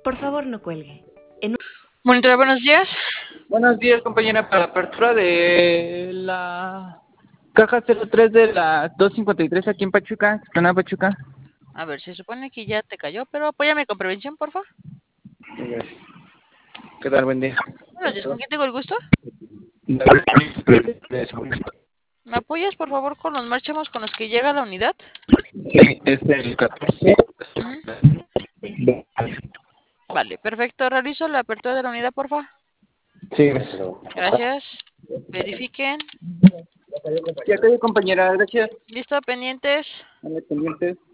Por favor, no cuelgue. Monitora, buenos días. Buenos días, compañera, para la apertura de la caja 03 de la 253 aquí en Pachuca, Explanada Pachuca. A ver, se supone que ya te cayó, pero apóyame con prevención, por favor. Gracias. ¿Qué tal? Buen día. Buenos días, ¿con quién tengo el gusto? ¿Me apoyas, por favor, con los marchamos con los que llega a la unidad? Sí, es el 14. Ujú. Vale, perfecto. Realizo la apertura de la unidad, por favor. Sí, gracias. Gracias. Verifiquen. Ya te compañera, gracias. ¿Listo? Pendientes. Dale, pendientes.